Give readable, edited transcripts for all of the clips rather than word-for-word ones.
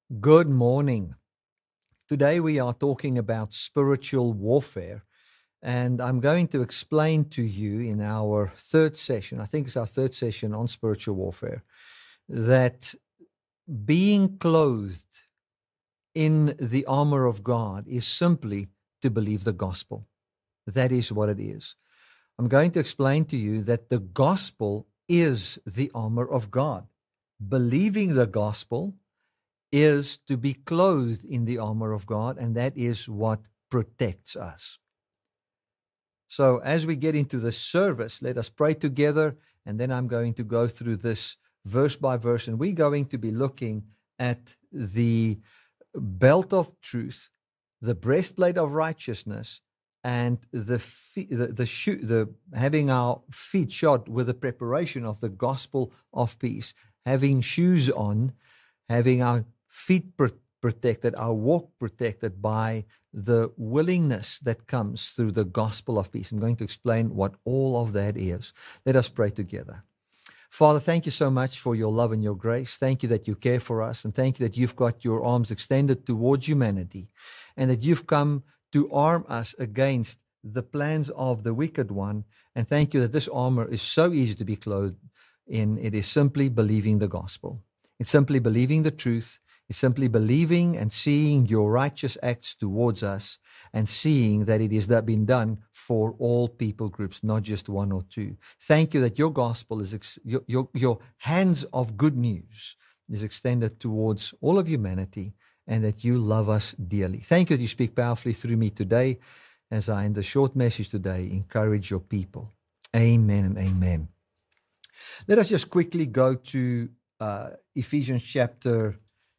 Good morning. Today we are talking about spiritual warfare, and I'm going to explain to you in our third session, I think it's our third session on spiritual warfare, that being clothed in the armor of God is simply to believe the gospel. That is what it is. I'm going to explain to you that the gospel is the armor of God. Believing the gospel is to be clothed in the armor of God, and that is what protects us. So, as we get into the service, let us pray together, and then I'm going to go through this verse by verse, and we're going to be looking at the belt of truth, the breastplate of righteousness, and the having our feet shod with the preparation of the gospel of peace, having shoes on, having our feet protected, our walk protected by the willingness that comes through the gospel of peace. I'm going to explain what all of that is. Let us pray together. Father, thank you so much for your love and your grace. Thank you that you care for us, and thank you that you've got your arms extended towards humanity, and that you've come to arm us against the plans of the wicked one. And thank you that this armor is so easy to be clothed in. It is simply believing the gospel. It's simply believing the truth. It's simply believing and seeing your righteous acts towards us, and seeing that it is been done for all people groups, not just one or two. Thank you that your gospel is, your hands of good news is extended towards all of humanity, and that you love us dearly. Thank you that you speak powerfully through me today, as I, in the short message today, encourage your people. Amen and amen. Let us just quickly go to Ephesians chapter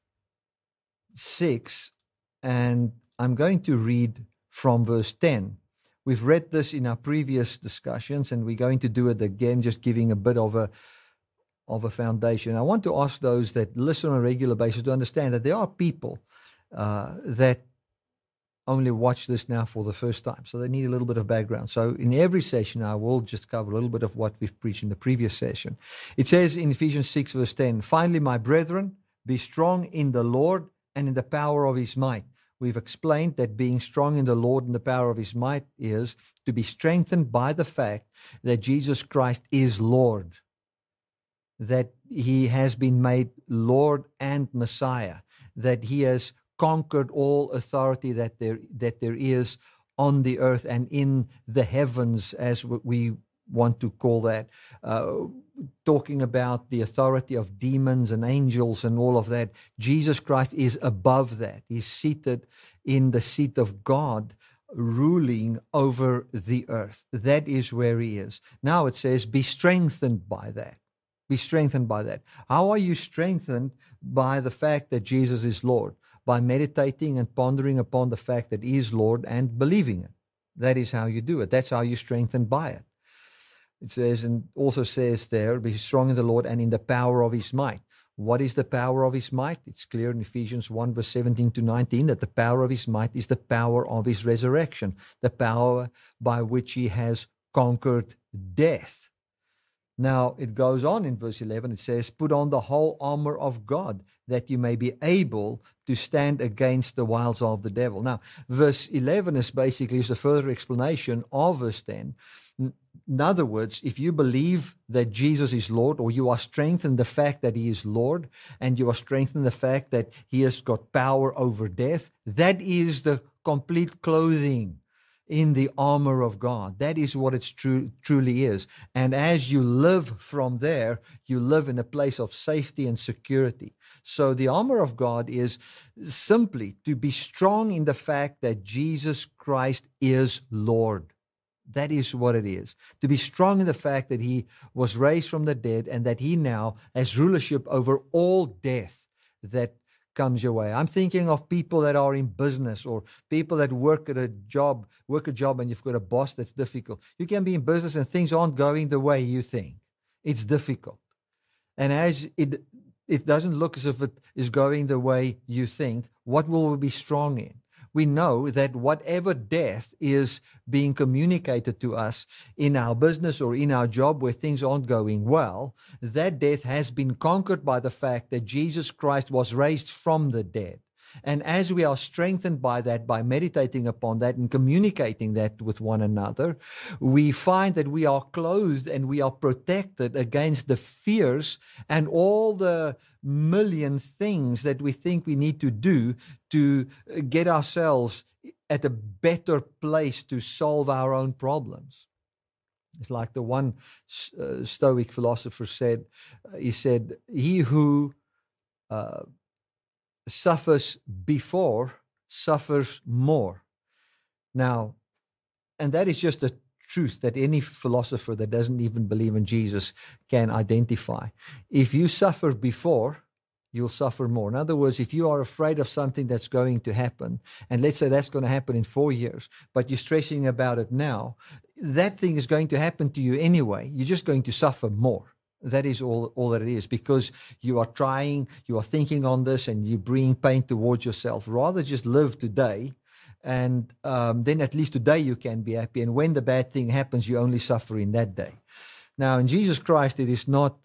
6, and I'm going to read from verse 10. We've read this in our previous discussions, and we're going to do it again, just giving a bit of a foundation. I want to ask those that listen on a regular basis to understand that there are people that only watch this now for the first time, so they need a little bit of background. So in every session, I will just cover a little bit of what we've preached in the previous session. It says in Ephesians 6, verse 10, "Finally, my brethren, be strong in the Lord and in the power of his might." We've explained that being strong in the Lord and the power of his might is to be strengthened by the fact that Jesus Christ is Lord, that he has been made Lord and Messiah, that he has conquered all authority that there is on the earth and in the heavens, as we want to call that, talking about the authority of demons and angels and all of that. Jesus Christ is above that. He's seated in the seat of God, ruling over the earth. That is where he is. Now it says, be strengthened by that. Be strengthened by that. How are you strengthened? By the fact that Jesus is Lord, by meditating and pondering upon the fact that he is Lord and believing it. That is how you do it. That's how you're strengthened by it. It says, and also says there, be strong in the Lord and in the power of his might. What is the power of his might? It's clear in Ephesians 1, verse 17 to 19, that the power of his might is the power of his resurrection, the power by which he has conquered death. Now, it goes on in verse 11, it says, put on the whole armor of God, that you may be able to stand against the wiles of the devil. Now, verse 11 is basically a further explanation of verse 10. In other words, if you believe that Jesus is Lord, or you are strengthened in the fact that he is Lord, and you are strengthened in the fact that he has got power over death, that is the complete clothing in the armor of God. That is what it truly is. And as you live from there, you live in a place of safety and security. So the armor of God is simply to be strong in the fact that Jesus Christ is Lord. That is what it is. To be strong in the fact that he was raised from the dead, and that he now has rulership over all death that comes your way. I'm thinking of people that are in business, or people that work a job and you've got a boss that's difficult. You can be in business and things aren't going the way you think. It's difficult. And as it doesn't look as if it is going the way you think, what will we be strong in? we know that whatever death is being communicated to us in our business or in our job where things aren't going well, that death has been conquered by the fact that Jesus Christ was raised from the dead. And as we are strengthened by that, by meditating upon that and communicating that with one another, we find that we are clothed and we are protected against the fears and all the million things that we think we need to do to get ourselves at a better place to solve our own problems. It's like the one Stoic philosopher said. He said, he who suffers before suffers more. Now, and that is just a truth that any philosopher that doesn't even believe in Jesus can identify. If you suffer before, you'll suffer more. In other words, if you are afraid of something that's going to happen, and let's say that's going to happen in 4 years, but you're stressing about it now, that thing is going to happen to you anyway. You're just going to suffer more. That is all that it is, because you are trying, you are thinking on this, and you bring pain towards yourself. Rather just live today, and then at least today you can be happy. And when the bad thing happens, you only suffer in that day. Now, in Jesus Christ, it is not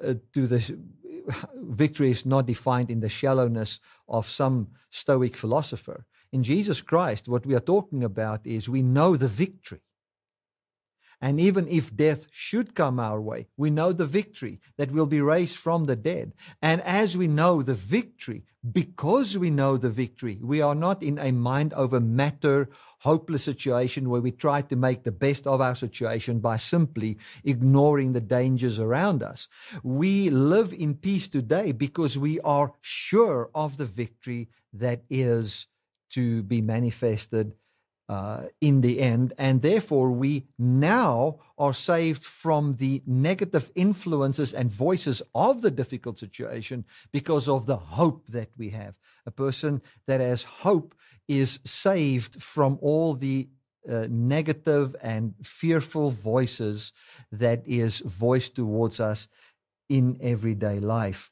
victory is not defined in the shallowness of some Stoic philosopher. In Jesus Christ, what we are talking about is we know the victory. And even if death should come our way, we know the victory, that we'll be raised from the dead. And as we know the victory, because we know the victory, we are not in a mind over matter, hopeless situation where we try to make the best of our situation by simply ignoring the dangers around us. We live in peace today because we are sure of the victory that is to be manifested in the end, and therefore we now are saved from the negative influences and voices of the difficult situation because of the hope that we have. A person that has hope is saved from all the negative and fearful voices that is voiced towards us in everyday life.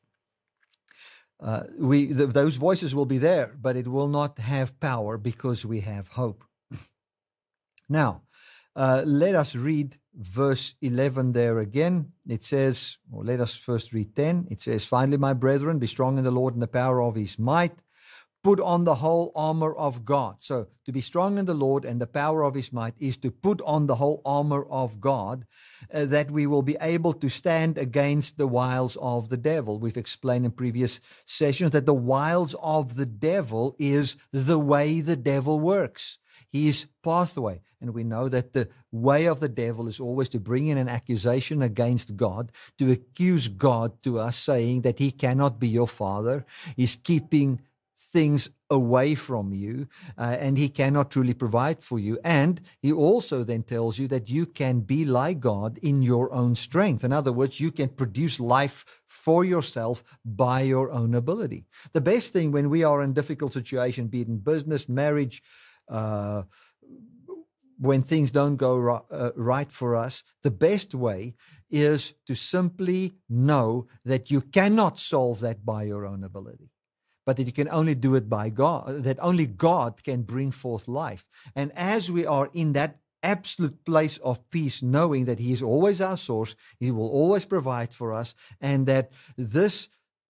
Those voices will be there, but it will not have power because we have hope. Now, let us read verse 11 there again. It says, or let us first read 10. It says, "Finally, my brethren, be strong in the Lord and the power of his might. Put on the whole armor of God." So to be strong in the Lord and the power of his might is to put on the whole armor of God, that we will be able to stand against the wiles of the devil. We've explained in previous sessions that the wiles of the devil is the way the devil works. His pathway. And we know that the way of the devil is always to bring in an accusation against God, to accuse God to us, saying that he cannot be your father. He's keeping things away from you, and he cannot truly provide for you. And he also then tells you that you can be like God in your own strength. In other words, you can produce life for yourself by your own ability. The best thing when we are in difficult situation, be it in business, marriage, when things don't go right for us, the best way is to simply know that you cannot solve that by your own ability, but that you can only do it by God, that only God can bring forth life. And as we are in that absolute place of peace, knowing that he is always our source, he will always provide for us, and that this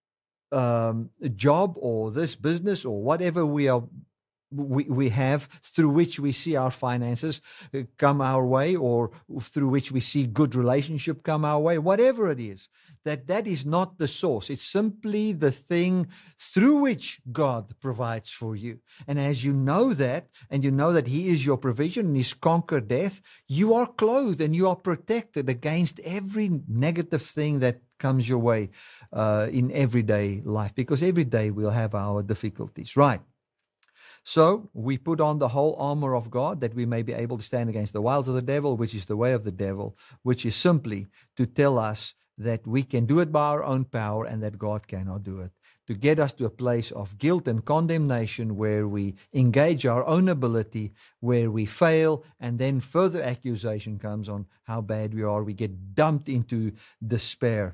job or this business or whatever we have through which we see our finances come our way, or through which we see good relationship come our way, whatever it is, that is not the source. It's simply the thing through which God provides for you. And as you know that, and you know that he is your provision and he's conquered death, you are clothed and you are protected against every negative thing that comes your way in everyday life, because every day we'll have our difficulties, right? So we put on the whole armor of God that we may be able to stand against the wiles of the devil, which is the way of the devil, which is simply to tell us that we can do it by our own power and that God cannot do it, to get us to a place of guilt and condemnation where we engage our own ability, where we fail, and then further accusation comes on how bad we are. We get dumped into despair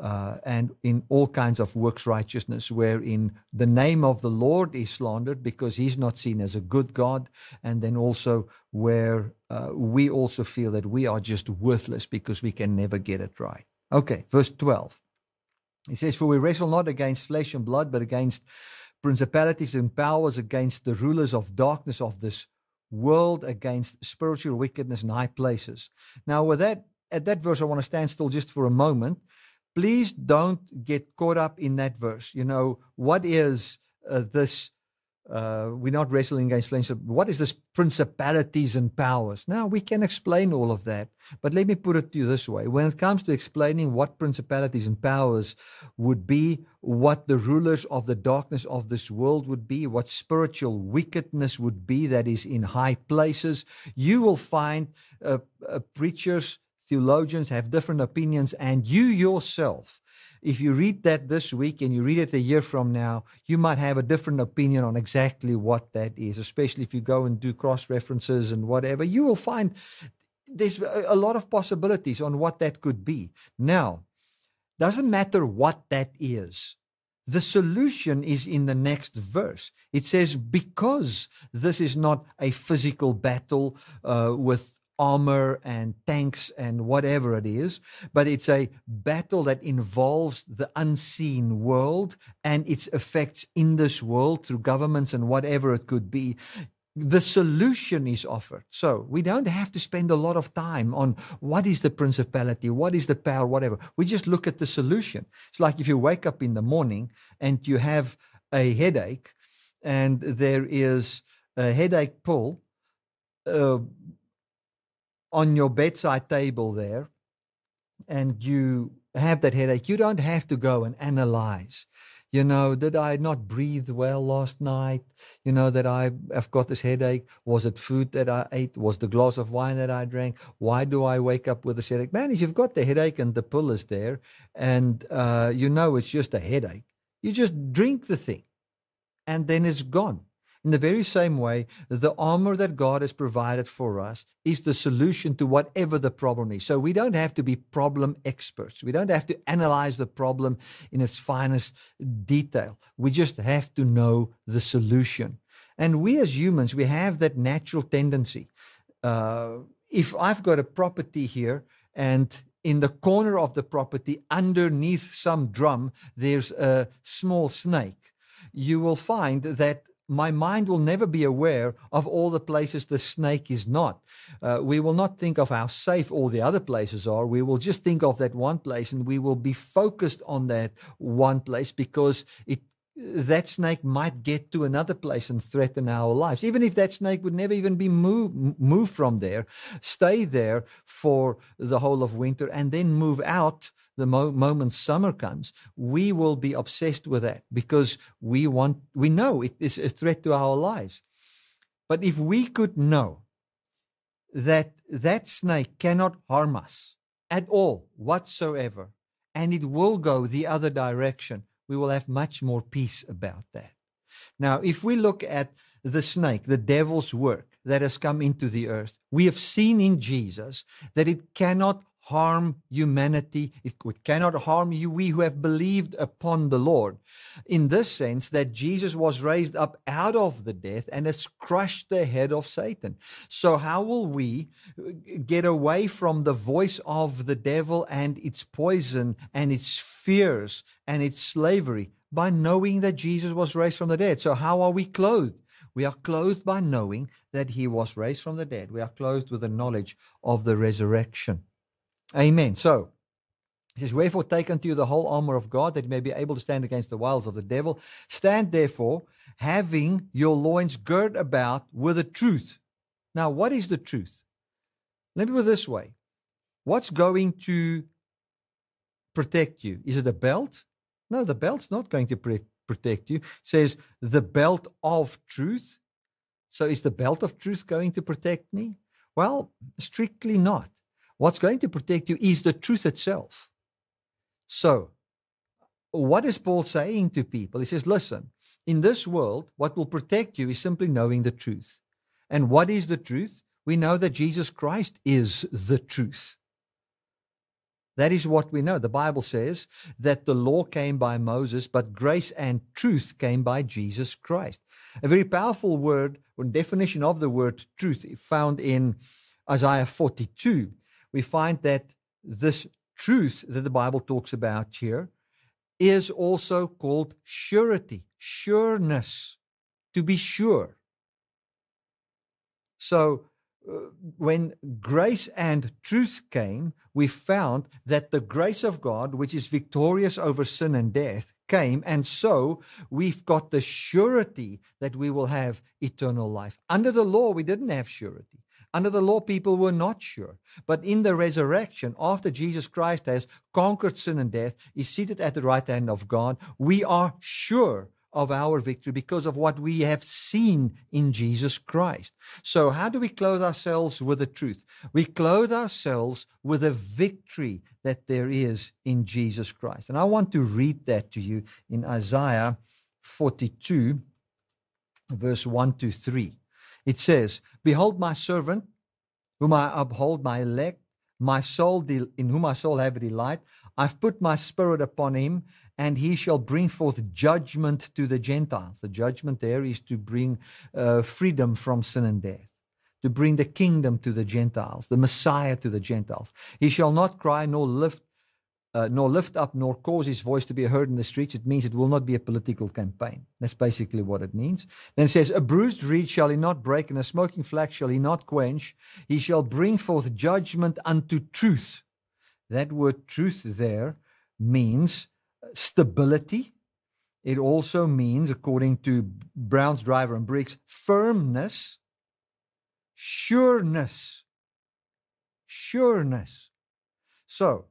and in all kinds of works righteousness, wherein the name of the Lord is slandered because he's not seen as a good God, and then also where we also feel that we are just worthless because we can never get it right. Okay, verse 12. He says, "For we wrestle not against flesh and blood, but against principalities and powers, against the rulers of darkness of this world, against spiritual wickedness in high places." Now, with that, at that verse, I want to stand still just for a moment. Please don't get caught up in that verse. You know, what is this? We're not wrestling against flesh. What is this principalities and powers? Now, we can explain all of that, but let me put it to you this way. When it comes to explaining what principalities and powers would be, what the rulers of the darkness of this world would be, what spiritual wickedness would be that is in high places, you will find preachers, theologians have different opinions, and you yourself, if you read that this week and you read it a year from now, you might have a different opinion on exactly what that is, especially if you go and do cross-references and whatever. You will find there's a lot of possibilities on what that could be. Now, doesn't matter what that is. The solution is in the next verse. It says, because this is not a physical battle with armor and tanks and whatever it is, but it's a battle that involves the unseen world and its effects in this world through governments and whatever it could be. The solution is offered. So we don't have to spend a lot of time on what is the principality, what is the power, whatever. We just look at the solution. It's like if you wake up in the morning and you have a headache and there is a headache pill on your bedside table there, and you have that headache, you don't have to go and analyze. You know, did I not breathe well last night? You know, that I've got this headache. Was it food that I ate? Was the glass of wine that I drank? Why do I wake up with this headache? Man, if you've got the headache and the pill is there and you know it's just a headache, you just drink the thing and then it's gone. In the very same way, the armor that God has provided for us is the solution to whatever the problem is. So we don't have to be problem experts. We don't have to analyze the problem in its finest detail. We just have to know the solution. And we as humans, we have that natural tendency. If I've got a property here and in the corner of the property, underneath some drum, there's a small snake, you will find that my mind will never be aware of all the places the snake is not. We will not think of how safe all the other places are. We will just think of that one place, and we will be focused on that one place because that snake might get to another place and threaten our lives. Even if that snake would never even be moved from there, stay there for the whole of winter and then move out the moment summer comes, we will be obsessed with that because we know it is a threat to our lives. But if we could know that that snake cannot harm us at all whatsoever, and it will go the other direction, we will have much more peace about that. Now, if we look at the snake, the devil's work that has come into the earth, we have seen in Jesus that it cannot harm humanity. It cannot harm you, we who have believed upon the Lord. In this sense, that Jesus was raised up out of the death and has crushed the head of Satan. So how will we get away from the voice of the devil and its poison and its fears and its slavery? By knowing that Jesus was raised from the dead. So how are we clothed? We are clothed by knowing that he was raised from the dead. We are clothed with the knowledge of the resurrection. Amen. So, it says, wherefore take unto you the whole armor of God, that you may be able to stand against the wiles of the devil. Stand therefore, having your loins girt about with the truth. Now, what is the truth? Let me put it this way. What's going to protect you? Is it a belt? No, the belt's not going to protect you. It says the belt of truth. So is the belt of truth going to protect me? Well, strictly not. What's going to protect you is the truth itself. So, what is Paul saying to people? He says, listen, in this world, what will protect you is simply knowing the truth. And what is the truth? We know that Jesus Christ is the truth. That is what we know. The Bible says that the law came by Moses, but grace and truth came by Jesus Christ. A very powerful word or definition of the word truth found in Isaiah 42. We find that this truth that the Bible talks about here is also called surety, sureness, to be sure. So when grace and truth came, we found that the grace of God, which is victorious over sin and death, came, and so we've got the surety that we will have eternal life. Under the law, we didn't have surety. Under the law, people were not sure. But in the resurrection, after Jesus Christ has conquered sin and death, is seated at the right hand of God, we are sure of our victory because of what we have seen in Jesus Christ. So how do we clothe ourselves with the truth? We clothe ourselves with the victory that there is in Jesus Christ. And I want to read that to you in Isaiah 42, verse 1 to 3. It says, "Behold my servant, whom I uphold, my elect, my soul in whom my soul have delight. I've put my spirit upon him, and he shall bring forth judgment to the Gentiles." The judgment there is to bring freedom from sin and death, to bring the kingdom to the Gentiles, the Messiah to the Gentiles. "He shall not cry nor lift up nor cause his voice to be heard in the streets." It means it will not be a political campaign. That's basically what it means. Then it says, "A bruised reed shall he not break, and a smoking flax shall he not quench. He shall bring forth judgment unto truth." That word truth there means stability. It also means, according to Brown's, Driver, and Briggs, firmness, sureness. Sureness. So,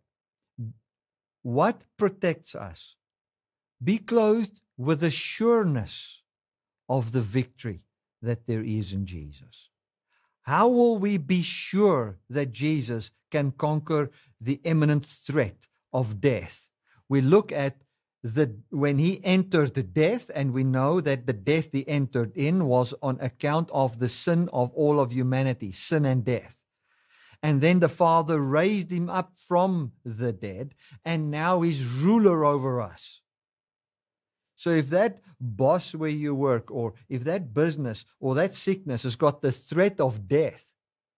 what protects us? Be clothed with the sureness of the victory that there is in Jesus. How will we be sure that Jesus can conquer the imminent threat of death? We look at when he entered death, and we know that the death he entered in was on account of the sin of all of humanity, sin and death. And then the Father raised him up from the dead, and now he's ruler over us. So if that boss where you work, or if that business or that sickness has got the threat of death,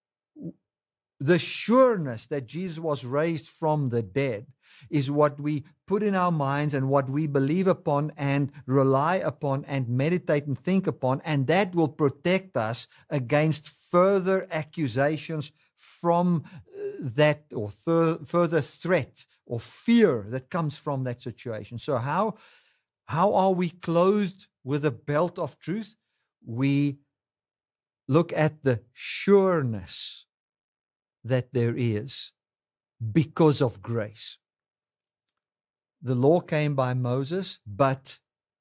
the sureness that Jesus was raised from the dead is what we put in our minds and what we believe upon and rely upon and meditate and think upon, and that will protect us against further accusations from that, or further threat or fear that comes from that situation. So how are we clothed with a belt of truth? We look at the sureness that there is because of grace. The law came by Moses, but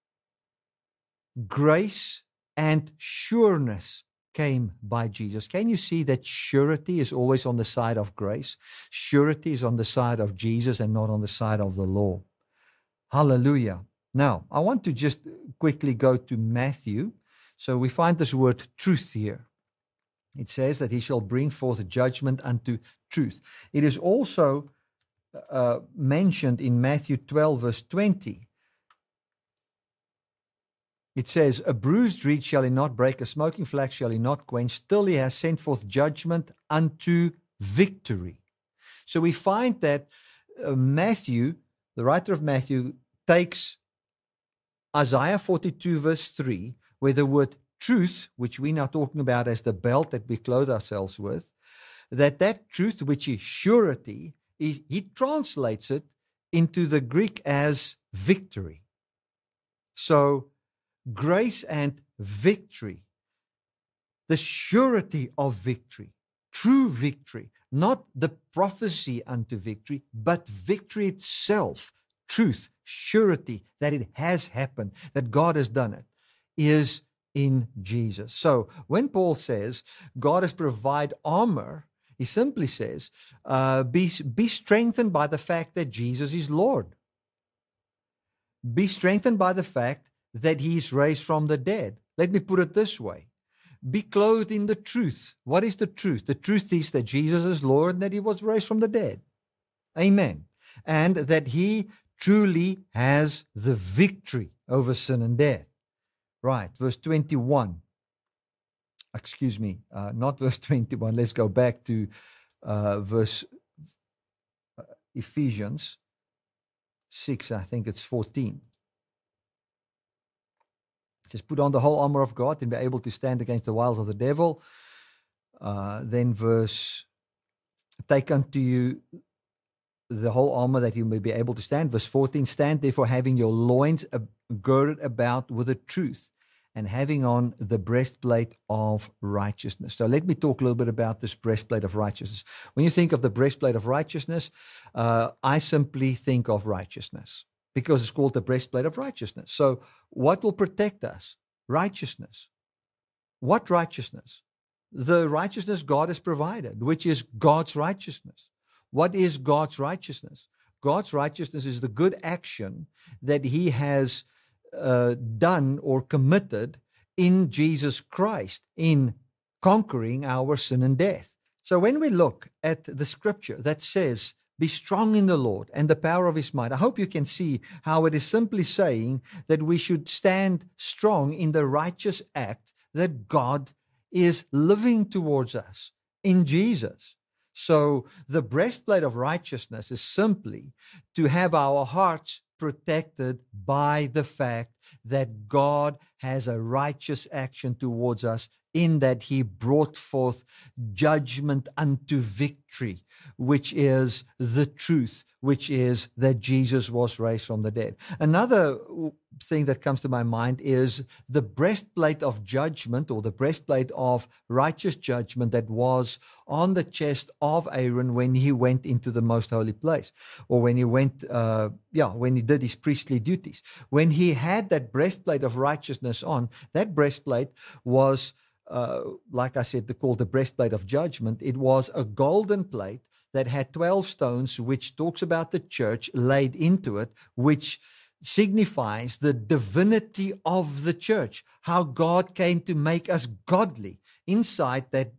grace and sureness came by Jesus. Can you see that surety is always on the side of grace? Surety is on the side of Jesus and not on the side of the law. Hallelujah. Now, I want to just quickly go to Matthew. So we find this word truth here. It says that he shall bring forth judgment unto truth. It is also mentioned in Matthew 12, verse 20. It says, "A bruised reed shall he not break, a smoking flax shall he not quench, till he has sent forth judgment unto victory." So we find that Matthew, the writer of Matthew, takes Isaiah 42, verse 3, where the word truth, which we're now talking about as the belt that we clothe ourselves with, that truth, which is surety, he translates it into the Greek as victory. So grace and victory, the surety of victory, true victory, not the prophecy unto victory, but victory itself, truth, surety that it has happened, that God has done it, is in Jesus. So when Paul says God has provided armor, he simply says, be strengthened by the fact that Jesus is Lord. Be strengthened by the fact that he is raised from the dead. Let me put it this way. Be clothed in the truth. What is the truth? The truth is that Jesus is Lord and that he was raised from the dead. Amen. And that he truly has the victory over sin and death. Right, verse 21. Excuse me, not verse 21. Let's go back to verse Ephesians 6, I think it's 14. It says, put on the whole armor of God and be able to stand against the wiles of the devil. Then verse, take unto you the whole armor that you may be able to stand. Verse 14, stand therefore having your loins girded about with the truth and having on the breastplate of righteousness. So let me talk a little bit about this breastplate of righteousness. When you think of the breastplate of righteousness, I simply think of righteousness because it's called the breastplate of righteousness. So what will protect us? Righteousness. What righteousness? The righteousness God has provided, which is God's righteousness. What is God's righteousness? God's righteousness is the good action that He has done or committed in Jesus Christ in conquering our sin and death. So when we look at the scripture that says, be strong in the Lord and the power of His might, I hope you can see how it is simply saying that we should stand strong in the righteous act that God is living towards us in Jesus. So the breastplate of righteousness is simply to have our hearts protected by the fact that God has a righteous action towards us in that He brought forth judgment unto victory, which is the truth, which is that Jesus was raised from the dead. Another thing that comes to my mind is the breastplate of judgment or the breastplate of righteous judgment that was on the chest of Aaron when he went into the most holy place, or when he went, when he did his priestly duties. When he had that breastplate of righteousness on, that breastplate was, like I said, called the breastplate of judgment. It was a golden plate that had 12 stones, which talks about the church laid into it, which signifies the divinity of the church, how God came to make us godly. Inside that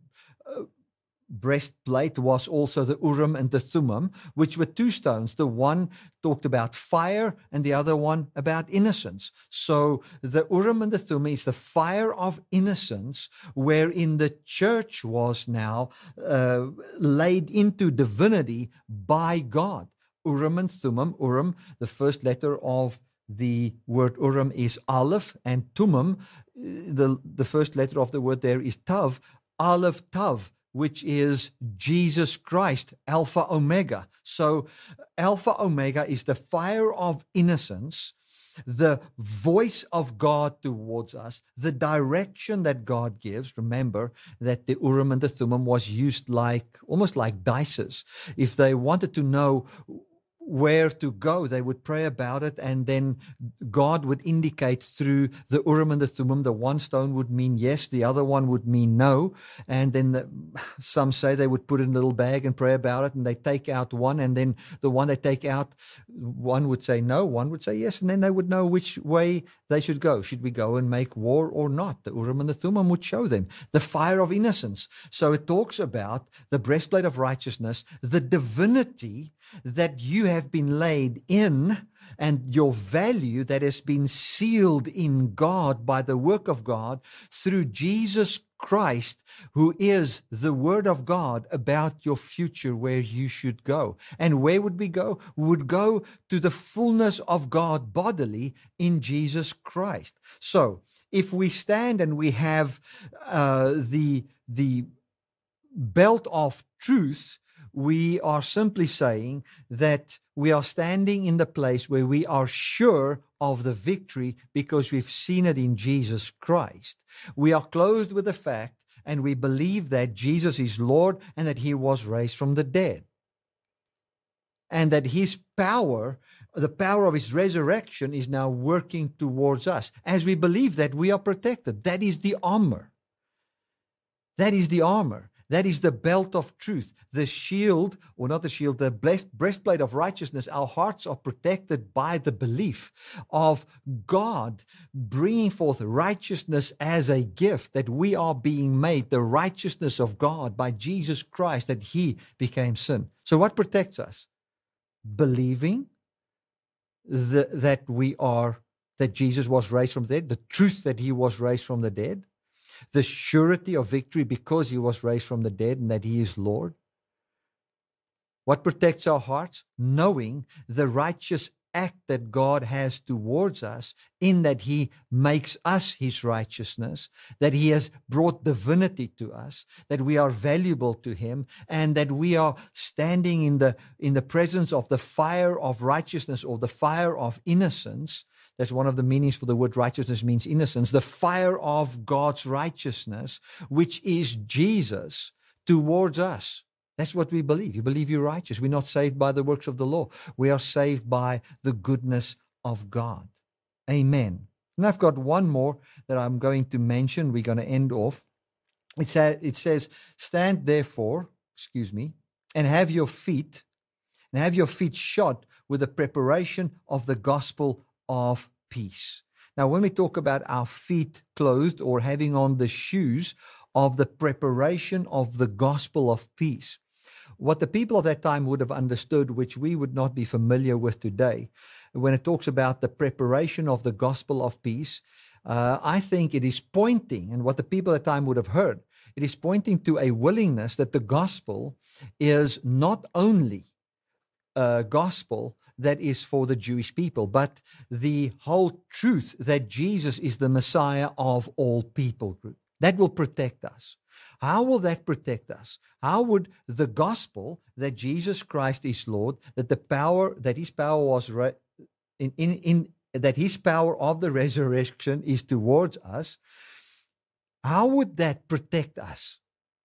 breastplate was also the Urim and the Thummim, which were two stones. The one talked about fire and the other one about innocence. So the Urim and the Thummim is the fire of innocence, wherein the church was now laid into divinity by God. Urim and Thummim. Urim, the first letter of the word Urim is Aleph, and Thummim, the first letter of the word there is Tav, Aleph Tav, which is Jesus Christ, Alpha Omega. So Alpha Omega is the fire of innocence, the voice of God towards us, the direction that God gives. Remember that the Urim and the Thummim was used almost like dices. If they wanted to know where to go, they would pray about it, and then God would indicate through the Urim and the Thummim. The one stone would mean yes, the other one would mean no, and then some say they would put it in a little bag and pray about it, and they take out one, and then the one they take out, one would say no, one would say yes, and then they would know which way they should go. Should we go and make war or not? The Urim and the Thummim would show them the fire of innocence. So it talks about the breastplate of righteousness, the divinity that you have been laid in, and your value that has been sealed in God by the work of God through Jesus Christ, who is the Word of God about your future, where you should go. And where would we go? We would go to the fullness of God bodily in Jesus Christ. So if we stand and we have the belt of truth, we are simply saying that we are standing in the place where we are sure of the victory because we've seen it in Jesus Christ. We are clothed with the fact, and we believe that Jesus is Lord and that He was raised from the dead. And that His power, the power of His resurrection, is now working towards us. As we believe that, we are protected. That is the armor. That is the armor. That is the belt of truth, the shield, or not the shield, the breastplate of righteousness. Our hearts are protected by the belief of God bringing forth righteousness as a gift, that we are being made the righteousness of God by Jesus Christ, that He became sin. So what protects us? believing that Jesus was raised from the dead, the truth that he was raised from the dead, the surety of victory because he was raised from the dead and that he is Lord. What protects our hearts? Knowing the righteous act that God has towards us, in that he makes us his righteousness, that he has brought divinity to us, that we are valuable to him, and that we are standing in the presence of the fire of righteousness, or the fire of innocence. That's one of the meanings for the word righteousness, means innocence. The fire of God's righteousness, which is Jesus towards us. That's what we believe. You believe you're righteous. We're not saved by the works of the law. We are saved by the goodness of God. Amen. And I've got one more that I'm going to mention. We're going to end off. It says, stand therefore, and have your feet shod with the preparation of the gospel of peace. Now, when we talk about our feet clothed or having on the shoes of the preparation of the gospel of peace, what the people of that time would have understood, which we would not be familiar with today, when it talks about the preparation of the gospel of peace, I think it is pointing, and what the people at the time would have heard, it is pointing to a willingness that the gospel is not only a gospel that is for the Jewish people, but the whole truth that Jesus is the Messiah of all people group. That will protect us. How will that protect us? How would the gospel that Jesus Christ is Lord, that his power of the resurrection is towards us, how would that protect us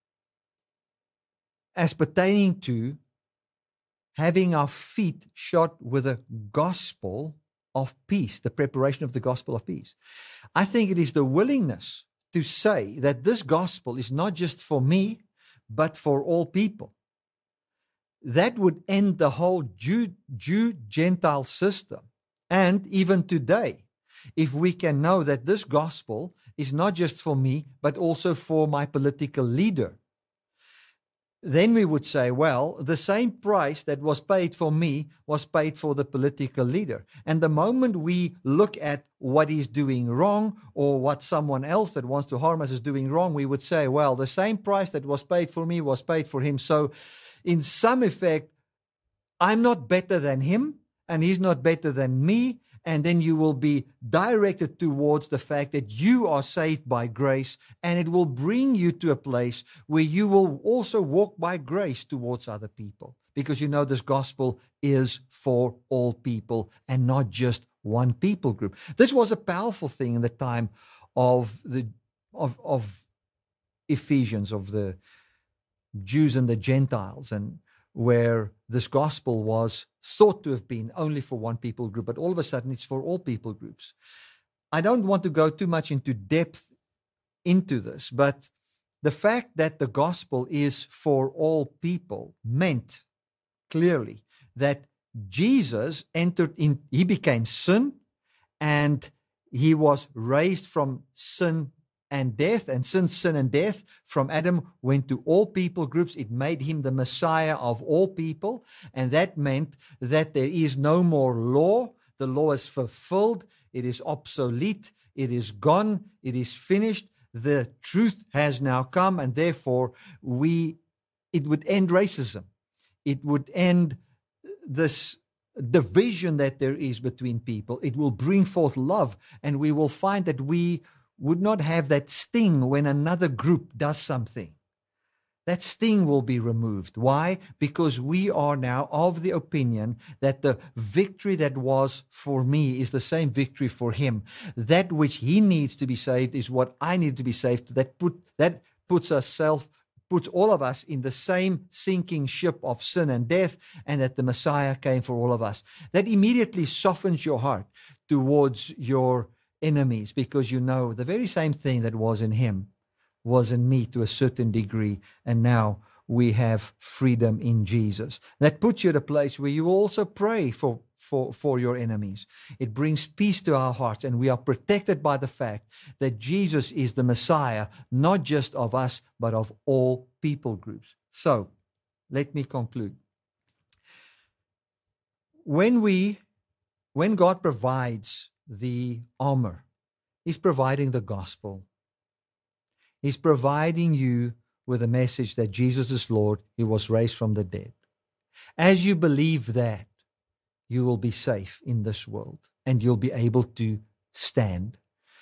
as pertaining to having our feet shod with the gospel of peace, the preparation of the gospel of peace? I think it is the willingness to say that this gospel is not just for me, but for all people. That would end the whole Jew-Gentile system. And even today, if we can know that this gospel is not just for me, but also for my political leader, then we would say, well, the same price that was paid for me was paid for the political leader. And the moment we look at what he's doing wrong, or what someone else that wants to harm us is doing wrong, we would say, well, the same price that was paid for me was paid for him. So in some effect, I'm not better than him, and he's not better than me. And then you will be directed towards the fact that you are saved by grace, and it will bring you to a place where you will also walk by grace towards other people, because you know this gospel is for all people and not just one people group. This was a powerful thing in the time of Ephesians, of the Jews and the Gentiles, and where this gospel was thought to have been only for one people group, but all of a sudden it's for all people groups. I don't want to go too much into depth into this, but the fact that the gospel is for all people meant clearly that Jesus he became sin, and he was raised from sin and death, and since sin and death from Adam went to all people groups, it made him the Messiah of all people, and that meant that there is no more law. The law is fulfilled, it is obsolete, it is gone, it is finished. The truth has now come, and therefore it would end racism. It would end this division that there is between people. It will bring forth love, and we will find that we would not have that sting when another group does something. That sting will be removed. Why? Because we are now of the opinion that the victory that was for me is the same victory for him. That which he needs to be saved is what I need to be saved. That puts all of us in the same sinking ship of sin and death, and that the Messiah came for all of us. That immediately softens your heart towards your enemies, because you know the very same thing that was in him was in me to a certain degree, and now we have freedom in Jesus. That puts you at a place where you also pray for your enemies. It brings peace to our hearts, and we are protected by the fact that Jesus is the Messiah, not just of us, but of all people groups. So, let me conclude. when God provides the armor, He's providing the gospel. He's providing you with a message that Jesus is Lord. He was raised from the dead. As you believe that, you will be safe in this world and you'll be able to stand.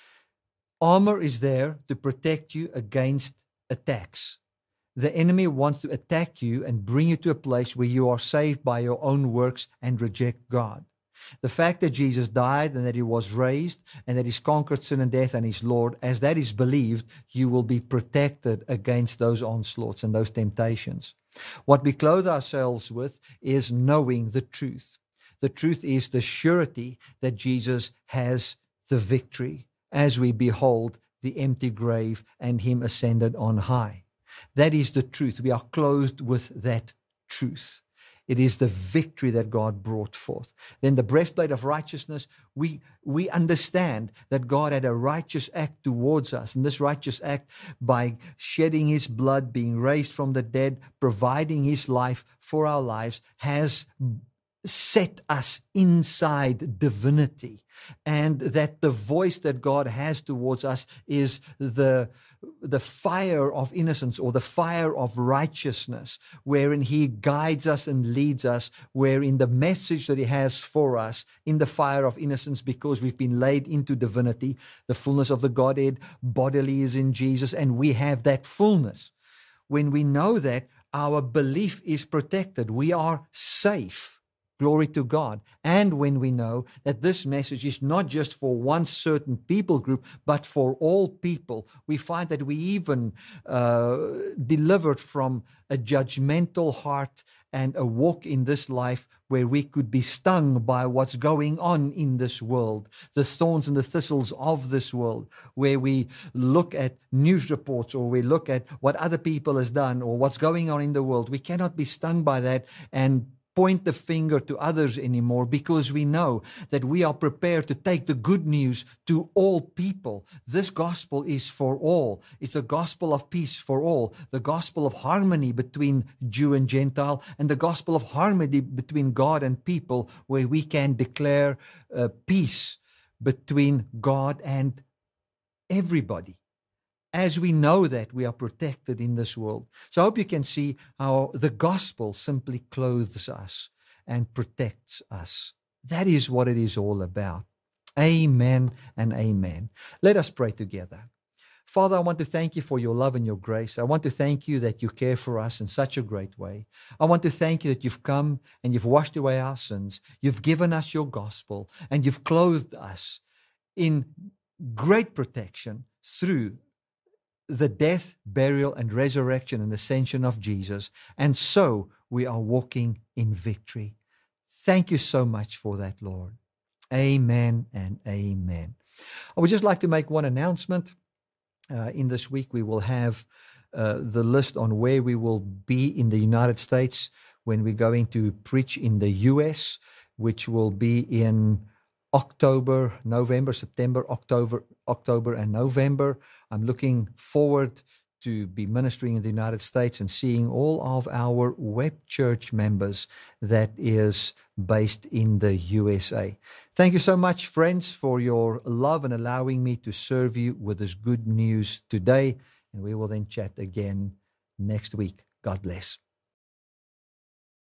Armor is there to protect you against attacks. The enemy wants to attack you and bring you to a place where you are saved by your own works and reject God. The fact that Jesus died and that He was raised and that He's conquered sin and death and He's Lord, as that is believed, you will be protected against those onslaughts and those temptations. What we clothe ourselves with is knowing the truth. The truth is the surety that Jesus has the victory as we behold the empty grave and Him ascended on high. That is the truth. We are clothed with that truth. It is the victory that God brought forth. Then the breastplate of righteousness, we understand that God had a righteous act towards us. And this righteous act, by shedding His blood, being raised from the dead, providing His life for our lives, has set us inside divinity. And that the voice that God has towards us is the fire of innocence or the fire of righteousness, wherein He guides us and leads us, wherein the message that He has for us in the fire of innocence, because we've been laid into divinity, the fullness of the Godhead bodily is in Jesus, and we have that fullness. When we know that, our belief is protected. We are safe. Glory to God. And when we know that this message is not just for one certain people group, but for all people, we find that we even delivered from a judgmental heart and a walk in this life where we could be stung by what's going on in this world, the thorns and the thistles of this world, where we look at news reports or we look at what other people has done or what's going on in the world. We cannot be stung by that and point the finger to others anymore, because we know that we are prepared to take the good news to all people. This gospel is for all. It's the gospel of peace for all, the gospel of harmony between Jew and Gentile, and the gospel of harmony between God and people, where we can declare peace between God and everybody. As we know that, we are protected in this world. So I hope you can see how the gospel simply clothes us and protects us. That is what it is all about. Amen and amen. Let us pray together. Father, I want to thank You for Your love and Your grace. I want to thank You that You care for us in such a great way. I want to thank You that You've come and You've washed away our sins. You've given us Your gospel and You've clothed us in great protection through the death, burial, and resurrection and ascension of Jesus. And so we are walking in victory. Thank You so much for that, Lord. Amen and amen. I would just like to make one announcement. In this week, we will have the list on where we will be in the United States when we're going to preach in the U.S., which will be in October, November, September, October and November. I'm looking forward to be ministering in the United States and seeing all of our web church members that is based in the USA. Thank you so much, friends, for your love and allowing me to serve you with this good news today. And we will then chat again next week. God bless.